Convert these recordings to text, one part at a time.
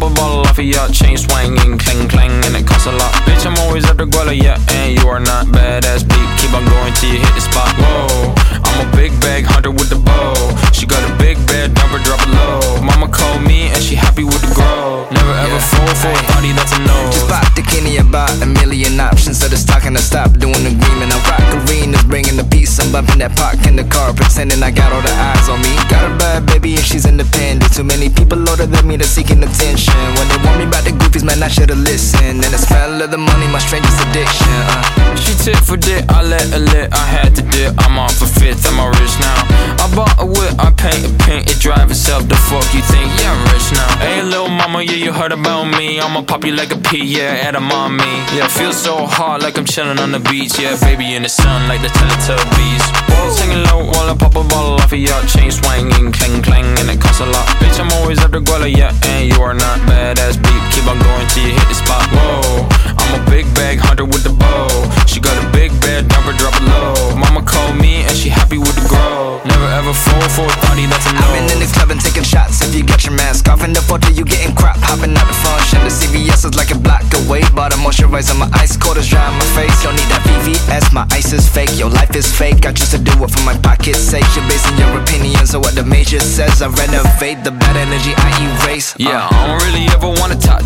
a bottle off of ya. Chain swinging, clang clang, and it costs a lot. Bitch, I'm always at the guala, yeah, and you are not badass beat. Keep on going till you hit the spot. Whoa, I'm a big bag hunter with the bow. She got a big bed, never drop it low. Mama called me and she happy with the grow. Never ever fall for a thotty, that's a no. Just bought the Kenny, about a million options. So the stock and I stop doing agreement. I rock arenas, bringing the peace. I'm bumping that park in the car, pretending I got all the eyes on me. Got a bad baby and she's independent. Too many people older than me, they're seeking attention. When they warn me about the goofies, man, I should've listened. And the smell of the money, my strangest addiction. She tit for dick, I let her lit. I had to dip, I'm off a fifth, I'm all rich now. I bought a whip, I paint a paint, it drive itself. The fuck you think? Yeah, I'm rich now. Hey, little mama, yeah, you heard about me. I'ma pop you like a pea, yeah, at a mommy. Yeah, feel so hot like I'm chilling on the beach. Yeah, baby in the sun like the Teletubbies. Singing low while I pop a bottle off of ya. Chain swinging, clang clang, and it costs a lot. Bitch, I'm always at the guala, yeah, and you are not badass beat. Keep on going till you hit the spot. Whoa, I'm a big bag hunter with the bow. She got a big bed, never drop it low. Mama called me and she happy with the grow. Never ever fall for a thotty, that's a no. I've been in the club and taking shots. If you got your mask off in the photo, you getting crap. Hopping out the function. The CVS is like a block away. Bought a moisturizer, my ice cold is dry on my face. Don't need that VVS, my ice is fake. Your life is fake, I choose to do it for my pocket's sake. You're basing your opinions on what the major says. I renovate the bad energy, I erase. Yeah, I don't really ever wanna top.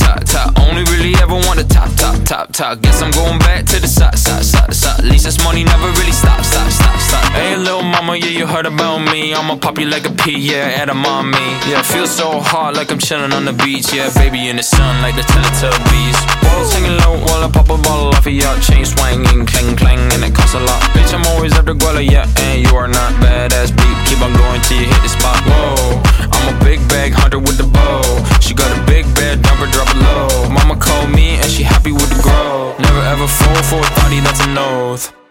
Only really ever wanna top. Guess I'm going back to the side. At least this money never really stop. Hey, little mama, yeah, you heard about me. I'ma pop you like a pea, yeah, at a mommy. Yeah, feel so hot like I'm chilling on the beach. Yeah, baby in the sun like the Teletubbies. Singing low while I pop a bottle off of ya. Chain swinging, clang clang, and it costs a lot. Bitch, I'm always at the guala, yeah, and you are not badass beat. Keep on going till you hit the spot. Whoa, I'm a big bag hunter with the bow. She got a big bed, never drop it low. Mama called me and she happy with the grow. Never ever fall for a thotty, that's a no.